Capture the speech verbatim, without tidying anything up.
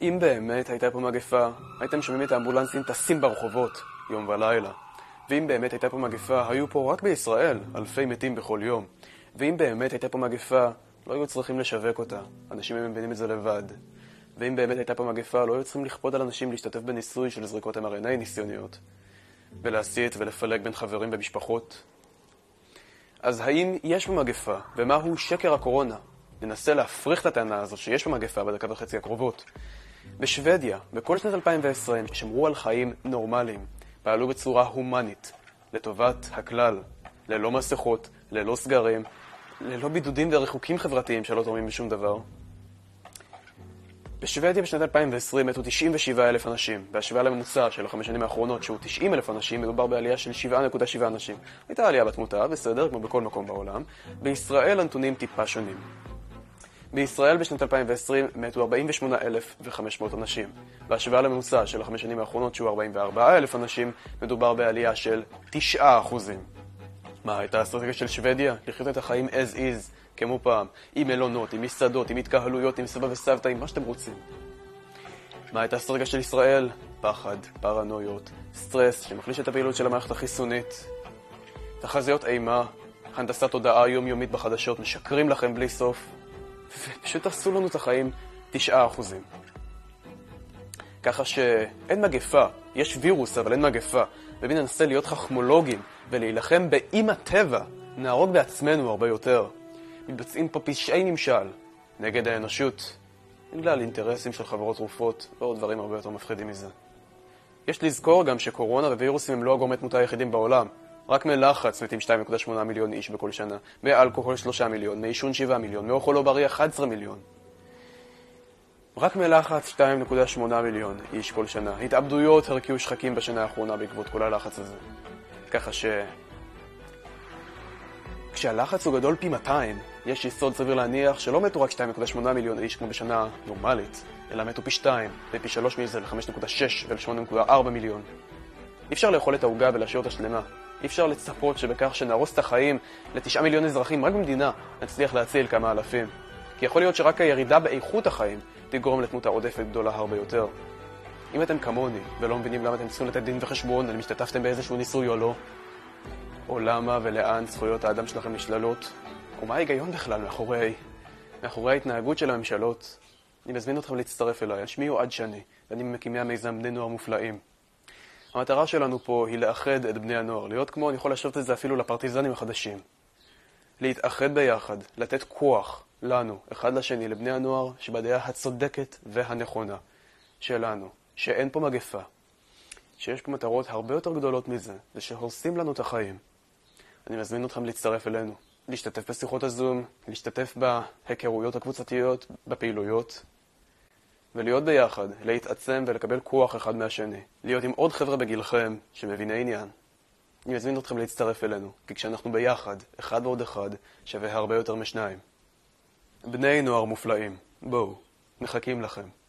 אם באמת הייתה פה מגפה, הייתם שומעים את האמבולנסים טסים ברחובות, יום ולילה. ואם באמת הייתה פה מגפה, היו פה רק בישראל אלפי מתים בכל יום. ואם באמת הייתה פה מגפה, לא היו צריכים לשווק אותה. אנשים הם מבינים את זה לבד. ואם באמת הייתה פה מגפה, לא היו צריכים לכפות על אנשים להשתתף בניסוי של זריקות אם אר אן איי ניסיוניות, ולהסית ולפלג בין חברים במשפחות. אז האם יש פה מגפה, ומהו שקר הקורונה? ננסה להפריך את הטענה הזו שיש פה מגפה בדקה וחצי הקרובות. בשוודיה, בכל שנת אלפיים ועשרים, שמרו על חיים נורמליים, פעלו בצורה הומנית, לטובת הכלל, ללא מסכות, ללא סגרים, ללא בידודים וריחוקים חברתיים שלא תורמים בשום דבר. בשוודיה בשנת אלפיים ועשרים מתו תשעים ושבעה אלף אנשים, בהשוואה לממוצע של החמש שנים האחרונות שהוא תשעים אלף אנשים, מדובר בעלייה של שבע נקודה שבע אנשים. הייתה עלייה בתמותה, בסדר, כמו בכל מקום בעולם. בישראל הנתונים טיפה שונים. בישראל בשנת אלפיים ועשרים מתו ארבעים ושמונה אלף וחמש מאות אנשים. בהשוואה לממוצע של החמש שנים האחרונות שהוא ארבעים וארבעה אלף אנשים, מדובר בעלייה של תשעה אחוזים. מה הייתה האסטרטגיה של שוודיה? לחיות את החיים as is, כמו פעם, עם מלונות, עם מסעדות, עם התקהלויות, עם סבא וסבתא, עם מה שאתם רוצים. מה הייתה האסטרטגיה של ישראל? פחד, פרנויות, סטרס שמחליש את הפעילות של המערכת החיסונית, תחזיות אימה, הנדסת תודעה יומיומית בחדשות, משקרים לכם בלי סוף, ופשוט עשו לנו את החיים תשעה אחוזים. ככה שאין מגפה, יש וירוס אבל אין מגפה, ואם ננסה להיות חכמולוגים ולהילחם באם הטבע, נהרוג בעצמנו הרבה יותר. מתבצעים פה פשעי ממשל נגד האנושות, בגלל אינטרסים של חברות תרופות ועוד דברים הרבה יותר מפחידים מזה. יש לזכור גם שקורונה ווירוסים הם לא הגורמי תמותה היחידים בעולם. רק מלחץ מתים שתיים נקודה שמונה מיליון איש בכל שנה, מאלכוהול שלושה מיליון, מעישון שבעה מיליון, מאוכל לא בריא אחד עשר מיליון. רק מלחץ שתיים נקודה שמונה מיליון איש כל שנה. התאבדויות הרקיעו שחקים בשנה האחרונה בעקבות כל הלחץ הזה. ככה ש... כשהלחץ הוא גדול פי מאתיים, יש יסוד סביר להניח שלא מתו רק שתיים נקודה שמונה מיליון איש כמו בשנה נורמלית, אלא מתו פי שתיים, ופי שלוש מזה ל-חמש נקודה שש ול-שמונה נקודה ארבע מיליון. אי אפשר לאכול את העוגה ולהשאיר אותה שלמה. אי אפשר לצפות שבכך שנהרוס את החיים לתשעה מיליון אזרחים רק במדינה נצליח להציל כמה אלפים. כי יכול להיות שרק הירידה באיכות החיים תגרום לתמותה עודפת גדולה הרבה יותר. אם אתם כמוני ולא מבינים למה אתם צריכים לתת דין וחשבון על אם השתתפתם באיזשהו ניסוי או לא, או למה ולאן זכויות האדם שלכם נשללות, או מה ההיגיון בכלל מאחורי, מאחורי ההתנהגות של הממשלות, אני מזמין אתכם להצטרף אליי. שמי הוא עד שני, ואני ממקימי המיזם בני נוער מופלאים. המטרה שלנו פה היא לאחד את בני הנוער, להיות כמו, אני יכול לשבת את זה אפילו לפרטיזנים החדשים. להתאחד ביחד, לתת כוח לנו, אחד לשני, לבני הנוער, שבדעה הצודקת והנכונה שלנו, שאין פה מגפה, שיש פה מטרות הרבה יותר גדולות מזה, ושהורסים לנו את החיים. אני מזמין אתכם להצטרף אלינו, להשתתף בשיחות הזום, להשתתף בהיכרויות הקבוצתיות, בפעילויות, ולהיות ביחד, להתעצם ולקבל כוח אחד מהשני. להיות עם עוד חבר'ה בגילכם שמביני עניין. אני מזמין אתכם להצטרף אלינו, כי כשאנחנו ביחד, אחד ועוד אחד, שווה הרבה יותר משניים. בני נוער מופלאים, בואו, מחכים לכם.